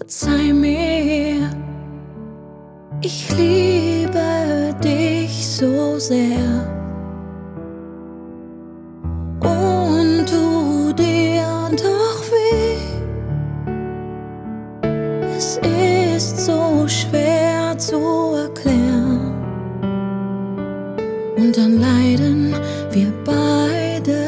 verzeih mir, ich liebe dich so sehr und tu dir doch weh. Es ist so schwer zu erklären und dann leiden wir beide.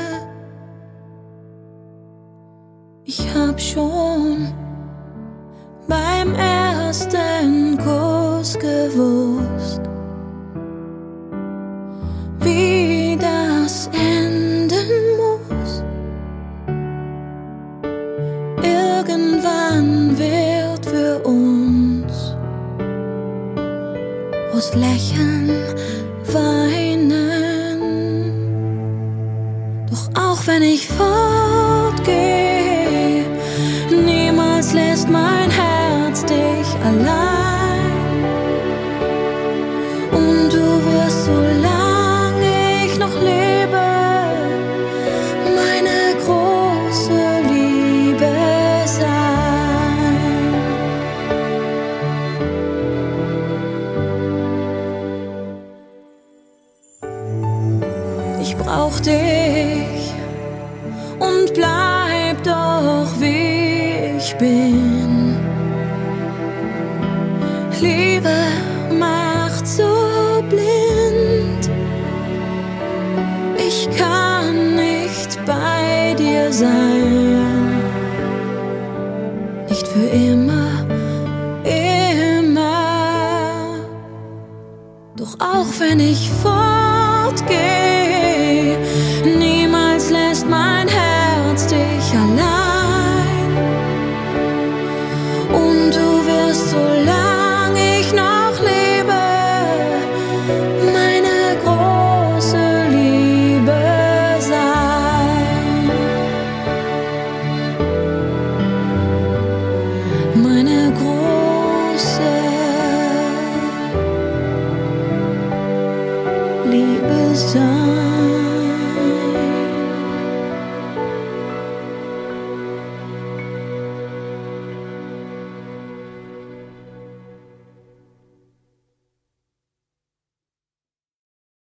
Ich hab schon beim ersten Kuss gewusst, wie das enden muss. Irgendwann wird für uns aus Lächeln weinen. Doch auch wenn ich fortgehe, niemals lässt mein Herz dich allein. Und du wirst, solange ich noch lebe, meine große Liebe sein. Ich brauch dich und bleib doch wie ich bin. Liebe macht so blind. Ich kann nicht bei dir sein, nicht für immer, immer. Doch auch wenn ich fortgehe,